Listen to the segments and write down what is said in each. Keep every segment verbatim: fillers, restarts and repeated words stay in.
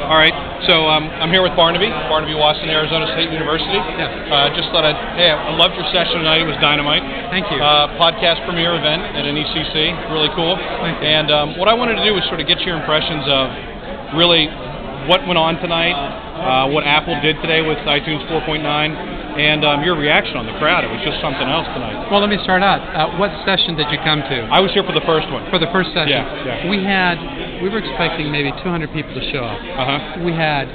All right. So um, I'm here with Barnaby, Barnaby Watson, Arizona State University. Yeah. Uh, just thought I'd, hey, I loved your session tonight. It was dynamite. Thank you. Uh, podcast premiere event at N E C C. Really cool. Thank you. And um, what I wanted to do was sort of get your impressions of really what went on tonight, uh, what Apple did today with iTunes four point nine, and um, your reaction on the crowd. It was just something else tonight. Well, let me start out. Uh, what session did you come to? I was here for the first one. For the first session? Yeah, yeah. We had, we were expecting maybe two hundred people to show up. Uh-huh. We had,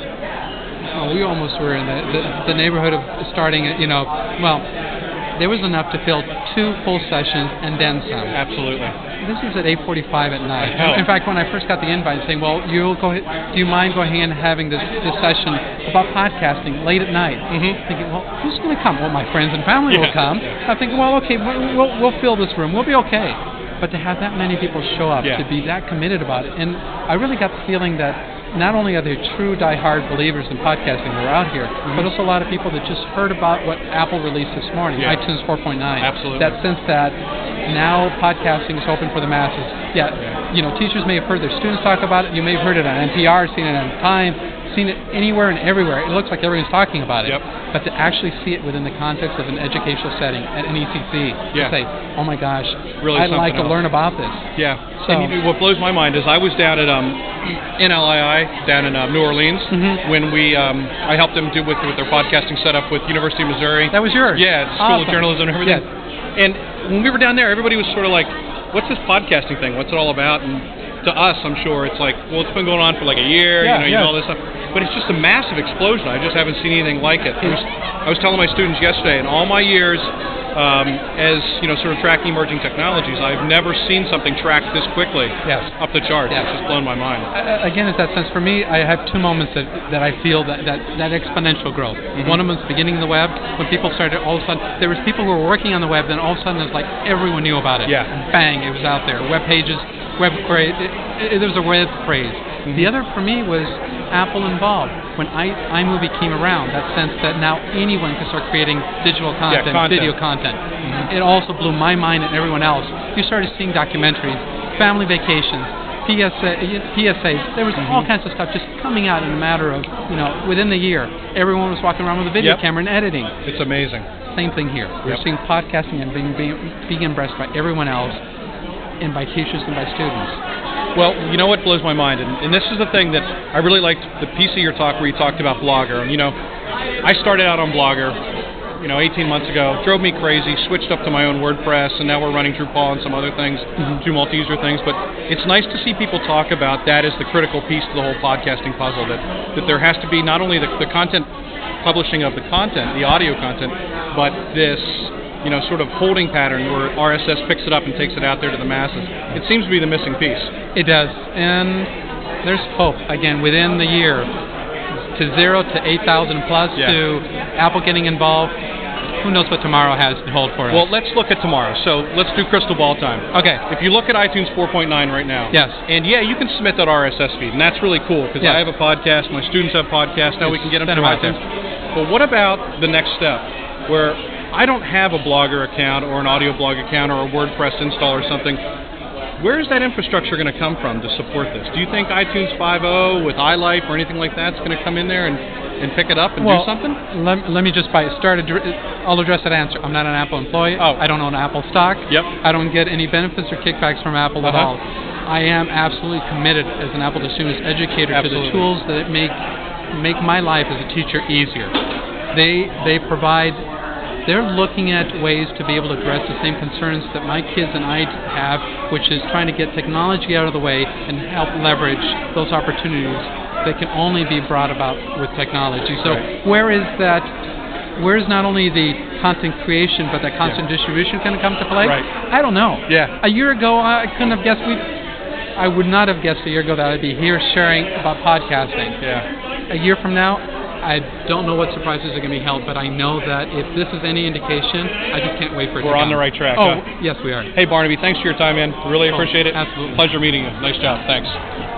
oh, we almost were in the, the, the neighborhood of starting, at, you know, well, there was enough to fill two full sessions and then some. Absolutely. This is at eight forty-five at night. I know. In fact, when I first got the invite saying, well, you'll go, do you mind going in and having this, this session about podcasting late at night? Mm-hmm. Thinking, well, who's going to come? Well, my friends and family Yeah. will come. I'm thinking, well, okay, we'll, we'll, we'll fill this room. We'll be okay. But to have that many people show up, Yeah. to be that committed about it, and I really got the feeling that not only are there true die-hard believers in podcasting who are out here, mm-hmm. but also a lot of people that just heard about what Apple released this morning, Yeah. iTunes four point nine. Absolutely. That sense that now podcasting is open for the masses. Yeah, Yeah. you know, teachers may have heard their students talk about it. You may have heard it on N P R, seen it on Time, seen it anywhere and everywhere. It looks like everyone's talking about it. Yep. But to actually see it within the context of an educational setting at N E C C, Yeah. to say, oh my gosh, Really I'd like to something else. learn about this. Yeah. So- and you, what blows my mind is I was down at um, N L I I down in uh, New Orleans Mhm. when we um, I helped them do with with their podcasting setup with University of Missouri. That was yours. Yeah, the School Awesome. of Journalism and everything. Yes. And when we were down there, everybody was sort of like, "What's this podcasting thing? What's it all about?" And to us, I'm sure it's like, "Well, it's been going on for like a year. Yeah, you know, you yeah. know all this stuff." But it's just a massive explosion. I just haven't seen anything like it. I was, I was telling my students yesterday, in all my years um, as you know, sort of tracking emerging technologies, I've never seen something tracked this quickly. Yes. Up the charts. Yes. It's just blown my mind. Uh, again, it's that sense. For me, I have two moments that, that I feel that, that, that exponential growth. Mm-hmm. One of them is the beginning of the web, when people started, all of a sudden, there was people who were working on the web, then all of a sudden it's like everyone knew about it. Yeah. And bang, it was out there. Web pages, web craze, it, it, there was a web craze. Mm-hmm. The other for me was Apple involved. When I, iMovie came around, that sense that now anyone can start creating digital content, content. video content. Mm-hmm. It also blew my mind and everyone else. You started seeing documentaries, family vacations, P S A, P S As. There was Mm-hmm. all kinds of stuff just coming out in a matter of, you know, within the year. Everyone was walking around with a video Yep. camera and editing. It's amazing. Same thing here. We're Yep. seeing podcasting and being, being, being embraced by everyone else, and by teachers and by students. Well, you know what blows my mind, and, and this is the thing that I really liked, the piece of your talk where you talked about Blogger. And you know, I started out on Blogger, you know, eighteen months ago. Drove me crazy. Switched up to my own WordPress, and now we're running Drupal and some other things, Mhm. two multi-user things. But it's nice to see people talk about that as the critical piece to the whole podcasting puzzle. That that there has to be not only the, the content publishing of the content, the audio content, but this, you know, sort of holding pattern where R S S picks it up and takes it out there to the masses. It seems to be the missing piece. It does, and there's hope. Again, within the year, to zero to eight thousand plus, Yeah. to Apple getting involved. Who knows what tomorrow has to hold for us? Well, let's look at tomorrow. So let's do crystal ball time. okay. If you look at iTunes four point nine right now, Yes. and yeah, you can submit that R S S feed, and that's really cool because Yes. I have a podcast, my students have podcasts, now we can get them Send to them out iTunes. But what about the next step, where I don't have a Blogger account or an audio blog account or a WordPress install or something? Where is that infrastructure going to come from to support this? Do you think iTunes five point oh with iLife or anything like that is going to come in there and, and pick it up and well, do something? Let, let me just by start. Addre- I'll address that answer. I'm not an Apple employee. Oh. I don't own Apple stock. Yep. I don't get any benefits or kickbacks from Apple at Uh-huh. all. I am absolutely committed as an Apple student educator Absolutely. to the tools that make make my life as a teacher easier. They they provide. They're looking at ways to be able to address the same concerns that my kids and I have, which is trying to get technology out of the way and help leverage those opportunities that can only be brought about with technology. So Right. where is that? Where is not only the content creation, but that content distribution going to come to play? Right. I don't know. Yeah. A year ago, I couldn't have guessed we. I would not have guessed a year ago that I'd be here sharing about podcasting. Yeah. A year from now, I don't know what surprises are going to be held, but I know that if this is any indication, I just can't wait for it We're to on come. the right track, Oh, huh? yes, we are. Hey, Barnaby, thanks for your time, man. Really Oh, appreciate it. absolutely. Pleasure meeting you. Nice job. Thanks.